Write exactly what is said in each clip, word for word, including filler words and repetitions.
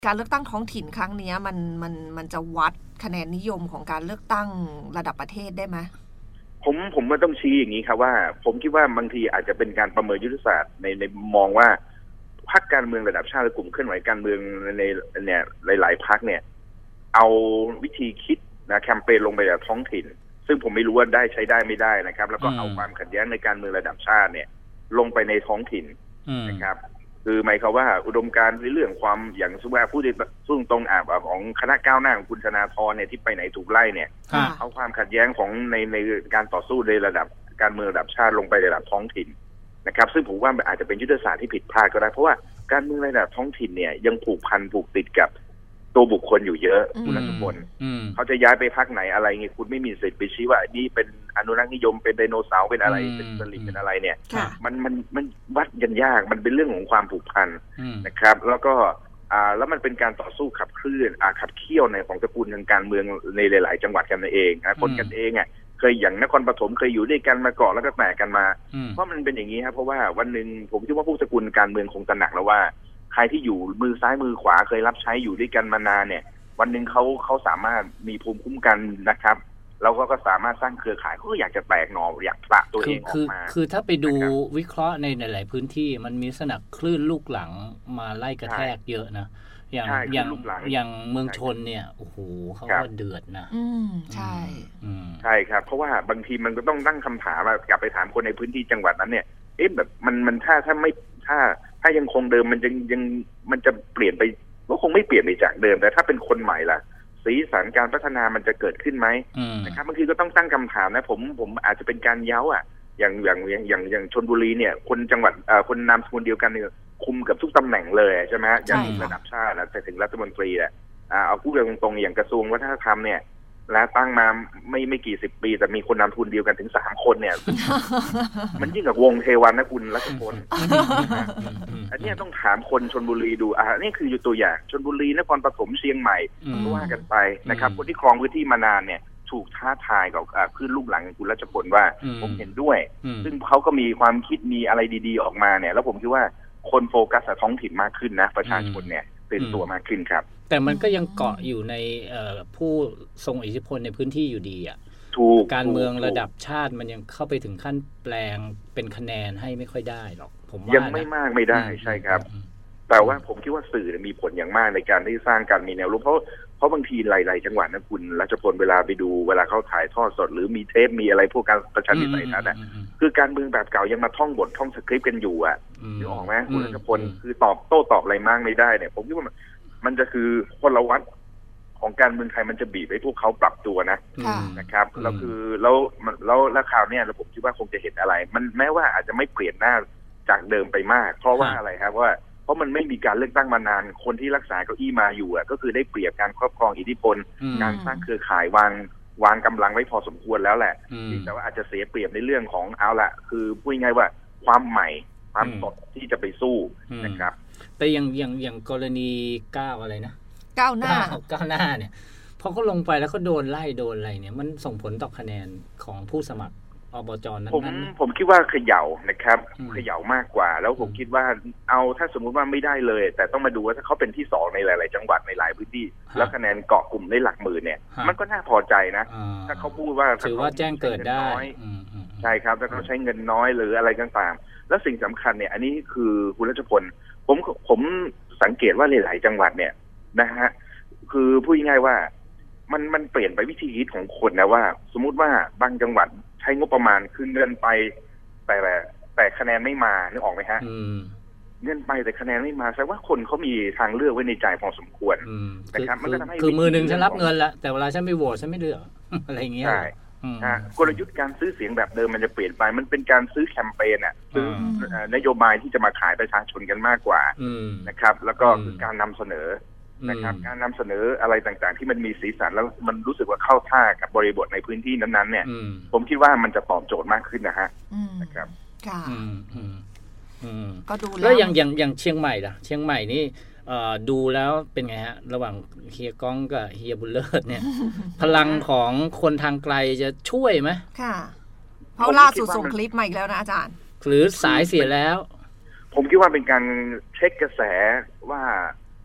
การเลือกตั้งท้องถิ่นครั้งนี้มันมันมันจะวัดคะแนนนิยมของการเลือกตั้งระดับประเทศได้ไหมผมผมก็ต้องชี้อย่างนี้ครับว่าผมคิดว่าบางทีอาจจะเป็นการประเมินยุทธศาสตร์ในในมองว่าพรรคการเมืองระดับชาติและกลุ่มเคลื่อนไหวการเมืองในเนี่ยหลายๆพรรคเนี่ยเอาวิธีคิดนะแคมเปญลงไปในท้องถิ่นซึ่งผมไม่รู้ว่าได้ใช้ได้ไม่ได้นะครับแล้วก็เอาความขัดแย้งในการเมืองระดับชาติเนี่ยลงไปในท้องถิ่นนะครับคือหมายความว่าอุดมการณ์ในเรื่องความอย่างสุภาพผู้ที่ซึ่งตรงอ่าของคณะก้าวหน้าของคุณธนาธรเนี่ยที่ไปไหนถูกไล่เนี่ยเอาความขัดแย้งของในในการต่อสู้ในระดับการเมืองระดับชาติลงไประดับท้องถิ่นนะครับซึ่งผมว่าอาจจะเป็นยุทธศาสตร์ที่ผิดพลาดก็ได้เพราะว่าการเมืองระดับท้องถิ่นเนี่ยยังผูกพันผูกติดกับตัวบุคคลอยู่เยอะคุณรัชพลเขาจะย้ายไปพรรคไหนอะไรเงี้ยคุณไม่มีสิทธิ์ไปชี้ว่านี่เป็นอนุรักษ์นิยมเป็นไดโนเสาร์เป็นอะไรเป็นสลิมเป็นอะไรเนี่ยมันมันมันวัดกันยากมันเป็นเรื่องของความผูกพันนะครับแล้วก็อ่าแล้วมันเป็นการต่อสู้ขับเคลื่อนอ่าขับเคี่ยวในของตระกูลทางการเมืองในหลายๆจังหวัดกันเองนะคนกันเองอ่ะเคยอย่างนครปฐมเคยอยู่ด้วยกันมาก่อนแล้วก็แตกกันมาเพราะมันเป็นอย่างนี้ครับเพราะว่าวันหนึ่งผมคิดว่าผู้ตระกูลการเมืองคงตระหนักแล้วว่าใครที่อยู่มือซ้ายมือขวาเคยรับใช้อยู่ด้วยกันมานานเนี่ยวันหนึ่งเขาเขาสามารถมีภูมิคุ้มกันนะครับแล้วก็ก็สามารถสร้างเครือข่ายเขาก็อยากจะแตกหน่ออยากผละตัวเองออกมาคือถ้าไปดูวิเคราะห์ในหลายพื้นที่มันมีลักษณะคลื่นลูกหลังมาไล่กระแทกเยอะนะอย่างอย่างอย่างเมืองชนเนี่ยโอ้โหเขาก็เดือดนะอืมใช่ใช่ครับเพราะว่าบางทีมันก็ต้องตั้งคำถามว่ากลับไปถามคนในพื้นที่จังหวัดนั้นเนี่ยเอ๊ะแบบมันมันถ้าถ้าไม่ถ้าถ้ายังคงเดิมมันยังยังมันจะเปลี่ยนไปก็คงไม่เปลี่ยนไปจากเดิมแต่ถ้าเป็นคนใหม่ล่ะสีสันการพัฒนามันจะเกิดขึ้นไหมนะครับบางทีก็ต้องตั้งคำถามนะผมผมอาจจะเป็นการเย้าอ่ะอย่างอย่างอย่างอย่างชลบุรีเนี่ยคนจังหวัดอ่าคนนามสกุลเดียวกันเนี่ยคุมกับทุกตำแหน่งเลยใช่ไหมอย่างระดับชาตินะแต่ถึงรัฐมนตรีอ่ะอ่าเอาพูดกันตรงๆอย่างกระทรวงวัฒนธรรมเนี่ยแล้วตั้งมาไม่ไม่กี่สิบปีแต่มีคนนำทุนเดียวกันถึงสามคนเนี่ย มันยิ่งกับวงเทวันนะคุณรัชพล อันนี้ต้องถามคนชลบุรีดูอ่านี่คืออยู่ตัวอย่างชลบุรีนครปฐมเชียงใหม่ก็ว่ากันไปนะครับคนที่ครองพื้นที่มานานเนี่ยถูกท้าทายกับคลื่นลูกหลังคุณรัชพลว่าผมเห็นด้วยซึ่งเขาก็มีความคิดมีอะไรดีๆออกมาเนี่ยแล้วผมคิดว่าคนโฟกัสท้องถิ่นมากขึ้นนะประชาชนเนี่ยตื่นตัวมากขึ้นครับแต่มันก็ยังเกาะอยู่ในผู้ทรงอิทธิพลในพื้นที่อยู่ดีอ่ะการเมืองระดับชาติมันยังเข้าไปถึงขั้นแปลงเป็นคะแนนให้ไม่ค่อยได้หรอกผมว่ายังไม่มากไม่ได้ใช่ครับแต่ว่าผมคิดว่าสื่อมีผลอย่างมากในการที่สร้างการมีแนวรู้เพราะเพราะบางทีหลายๆจังหวัดนะคุณรัชพลเวลาไปดูเวลาเขาถ่ายทอดสดหรือมีเทปมีอะไรพวกการประชาธิปไตยทัศน์อ่ะคือการเมืองแบบเก่ายังมาท่องบทท่องสคริปต์กันอยู่อ่ะนึกออกไหมคุณรัชพลคือตอบโต้ตอบอะไรมากไม่ได้เนี่ยผมคิดว่ามันจะคือพลวัตของการเมืองไทยมันจะบีบให้พวกเขาปรับตัวนะนะครับแล้วคือแล้วแล้วแล้วข่าวเนี่ยเราผมคิดว่าคงจะเห็นอะไรมันแม้ว่าอาจจะไม่เปลี่ยนหน้าจากเดิมไปมากเพราะว่าอะไรครับว่าเพราะมันไม่มีการเลือกตั้งมานานคนที่รักษาเก้าอี้มาอยู่อ่ะก็คือได้เปรียบการครอบครองอิทธิพลการสร้างเครือข่ายวางวางกำลังไว้พอสมควรแล้วแหละแต่ว่าอาจจะเสียเปรียบในเรื่องของเอาละคือพูดง่ายว่าความใหม่ความสดที่จะไปสู้นะครับแต่อย่างอย่างอย่างกรณีก้าวอะไรนะก้าวหน้าก้าวหน้าเนี่ยพอเขาลงไปแล้วเขาโดนไล่โดนอะไรเนี่ยมันส่งผลต่อคะแนนของผู้สมัครอบจ.นั้นผมผมคิดว่าเขย่านะครับเขย่ามากกว่าแล้วผมคิดว่าเอาถ้าสมมุติว่าไม่ได้เลยแต่ต้องมาดูว่าถ้าเขาเป็นที่สองในหลายๆจังหวัดในหลายพื้นที่แล้วคะแนนเกาะกลุ่มได้หลักหมื่นเนี่ยมันก็น่าพอใจนะถ้าเขาพูดว่าถือว่าแจ้งเกิดได้ใช่ครับถ้าเขาใช้เงินน้อยหรืออะไรต่างๆแล้วสิ่งสำคัญเนี่ยอันนี้คือคุณรัชพลผมผมสังเกตว่าหลายๆจังหวัดเนี่ยนะฮะคือพูดง่ายๆว่ามันมันเปลี่ยนไปวิธีคิดของคนนะว่าสมมุติว่าบางจังหวัดใช้งบประมาณคือเงินไปแต่แต่คะแนนไม่มานึกออกไหมฮะเงินไปแต่คะแนนไม่มาแสดงว่าคนเขามีทางเลือกไว้ในใจพอสมควรนะครับมันก็ทำให้คือมือหนึ่งฉันรับเงินละแต่เวลาฉันไม่โหวตฉันไม่เลือกอะไรอย่างเงี้ยใช่กลยุทธ์การซื้อเสียงแบบเดิมมันจะเปลี่ยนไปมันเป็นการซื้อแคมเปญอ่ะซื้อนโยบายที่จะมาขายประชาชนกันมากกว่านะครับแล้วก็คือการนำเสนอนะครับการนำเสนออะไรต่างๆที่มันมีสีสันแล้วมันรู้สึกว่าเข้าท่ากับบริบทในพื้นที่นั้นๆเนี่ยผมคิดว่ามันจะตอบโจทย์มากขึ้นนะฮะนะครับค่ะก็ดูแล้วอย่างอย่างอย่างเชียงใหม่ล่ะเชียงใหม่นี่ดูแล้วเป็นไงฮะระหว่างเฮียก้องกับเฮียบุญเลิศเนี่ยพลังของคนทางไกลจะช่วยไหมค่ะเพราะล่าสุดส่งคลิปมาอีกแล้วนะอาจารย์หรือสายเสียแล้วผมคิดว่าเป็นการเช็คกระแสว่า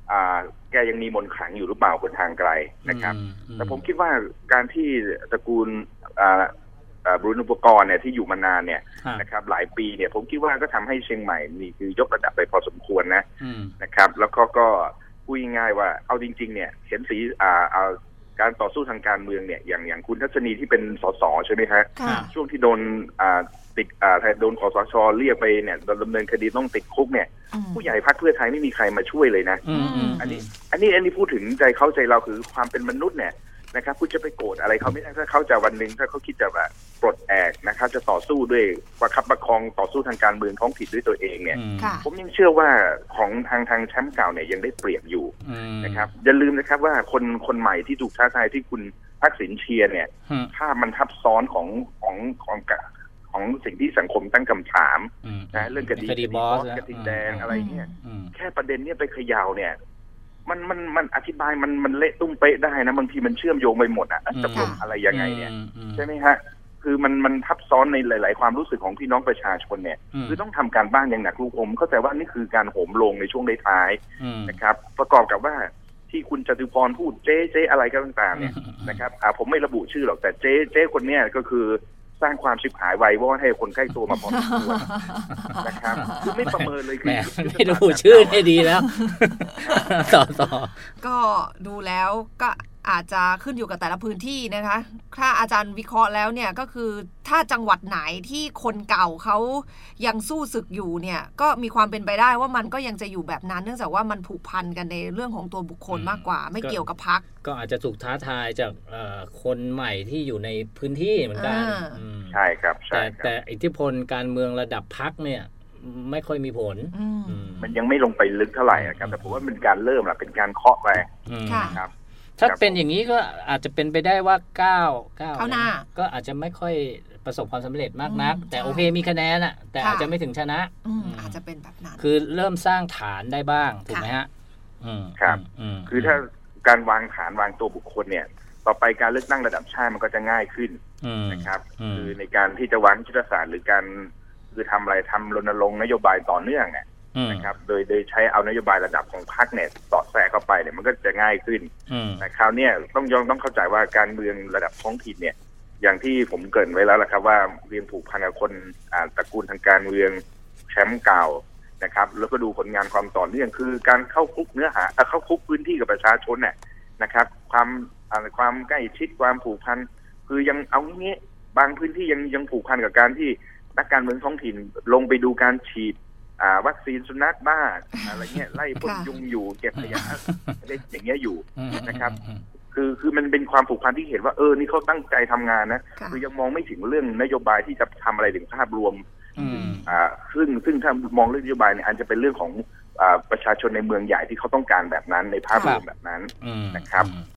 อ่าแกยังมีมนต์ขลังอยู่หรือเปล่าบนทางไกลนะครับแต่ผมคิดว่าการที่ตระกูลอ่าบรุณอุปกรณ์เนี่ยที่อยู่มานานเนี่ยนะครับหลายปีเนี่ยผมคิดว่าก็ทำให้เชียงใหม่นี่คือยกระดับไปพอสมควรนะนะครับแล้วก็ก็พูดง่ายๆว่าเอาจริงๆเนี่ยเห็นสีอ่าเอาการต่อสู้ทางการเมืองเนี่ยอย่างอย่างคุณทัศนีที่เป็นสสใช่ไหมฮะช่วงที่โดนอ่าติดอ่าโดนคสช.เรียกไปเนี่ยดำเนินคดีต้องติดคุกเนี่ยผู้ใหญ่พรรคเพื่อไทยไม่มีใครมาช่วยเลยนะอันนี้อันนี้อันนี้พูดถึงใจเขาใจเราคือความเป็นมนุษย์เนี่ยนะครับคุณจะไปโกรธอะไรเขาไม่ได้ถ้าเขาจะวันหนึ่งถ้าเขาคิดจะแบบปลดแอกนะครับจะต่อสู้ด้วยประคับประคองต่อสู้ทางการเมืองท้องถิ่นด้วยตัวเองเนี่ยผมยังเชื่อว่าของทางทางแชมป์เก่าเนี่ยยังได้เปรียบอยู่นะครับอย่าลืมนะครับว่าคนคนใหม่ที่ถูกท้าทายที่คุณทักษิณเชียร์เนี่ยภาพมันทับซ้อนของของของของสิ่งที่สังคมตั้งคำถามนะเรื่องคดีคดีบอสกระทิงแดงอะไรเนี่ยแค่ประเด็นเนี่ยไปเขย่าเนี่ยมันมันมันอธิบายมันมันเละตุ้มเป๊ะได้นะบางทีมันเชื่อมโยงไปหมดอ่ะจะพูดอะไรยังไงเนี่ยใช่ไหมฮะคือมันมันทับซ้อนในหลายๆความรู้สึกของพี่น้องประชาชนเนี่ยคือต้องทำการบ้านอย่างหนักลูกอมเข้าใจว่านี่คือการโหมลงในช่วงท้ายๆนะครับประกอบกับว่าที่คุณจตุพรพูดเจ๊เจ๊อะไรก็ต่างๆเนี่ยนะครับอ่าผมไม่ระบุชื่อหรอกแต่เจ๊เจ๊คนเนี้ยก็คือสร้างความชิบหายไวว่าให้คนใกล้ตัวมาพอสมควรนะครับคือไม่ประเมินเลยคือไม่ระบุชื่อให้ดีแล้วต่อต่อก็ดูแล้วก็อาจจะขึ้นอยู่กับแต่ละพื้นที่นะคะถ้าอาจารย์วิเคราะห์แล้วเนี่ยก็คือถ้าจังหวัดไหนที่คนเก่าเขายังสู้ศึกอยู่เนี่ยก็มีความเป็นไปได้ว่ามันก็ยังจะอยู่แบบนั้นเนื่องจากว่ามันผูกพันกันในเรื่องของตัวบุคคลมากกว่าไม่เกี่ยวกับพรรคก็อาจจะถูกท้าทายจากคนใหม่ที่อยู่ในพื้นที่เหมือนกันใช่ครับแต่แต่อิทธิพลการเมืองระดับพรรคเนี่ยไม่ค่อยมีผลมันยังไม่ลงไปลึกเท่าไหร่ครับแต่ผมว่าเป็นการเริ่มแหละเป็นการเคาะไปครับถ้าเป็นอย่างนี้ก็อาจจะเป็นไปได้ว่าก้าวก้าวก็อาจจะไม่ค่อยประสบความสำเร็จมากนักแต่โอเคมีคะแนนอ่ะแต่อาจจะไม่ถึงชนะอาจจะเป็นแบบนั้นคือเริ่มสร้างฐานได้บ้างถูกไหมฮะครับคือถ้าการวางฐานวางตัวบุคคลเนี่ยต่อไปการเลือกตั้งระดับชาติมันก็จะง่ายขึ้นนะครับคือในการที่จะวางยุทธศาสตร์หรือการคือทำอะไรทำรณรงค์นโยบายต่อเนื่องเนี่ยนะครับโดยโดยใช้เอานโยบายระดับของพรรคเนี่ยสอดแทรกเข้าไปเนี่ยมันก็จะง่ายขึ้นแต่คราวนี้ต้องยอมต้องเข้าใจว่าการเมืองระดับท้องถิ่นเนี่ยอย่างที่ผมเกริ่นไว้แล้วละครับว่าเรียนผูกพันกับคนตระกูลทางการเมืองแชมป์เก่านะครับแล้วก็ดูผลงานความต่อเนื่องคือการเข้าคุกเนื้อหาเข้าคุกพื้นที่กับประชาชนเนี่ยนะครับความความใกล้ชิดความผูกพันคือยังเอางี้บางพื้นที่ยังยังผูกพันกับการที่นักการเมืองท้องถิ่นลงไปดูการฉีดวัคซีนสุนัขบ้าอะไรเงี้ยไล่พ่นยุงอยู่เก็บขยะอะไรอย่างเงี้ยอยู่นะครับคือคือมันเป็นความผูกพันที่เห็นว่าเออนี่เขาตั้งใจทำงานนะคือยังมองไม่ถึงเรื่องนโยบายที่จะทำอะไรถึงภาพรวมอ่าซึ่งซึ่งถ้ามองเรื่องนโยบายเนี่ยอาจจะเป็นเรื่องของอ่าประชาชนในเมืองใหญ่ที่เขาต้องการแบบนั้นในภาพรวมแบบนั้นนะครับ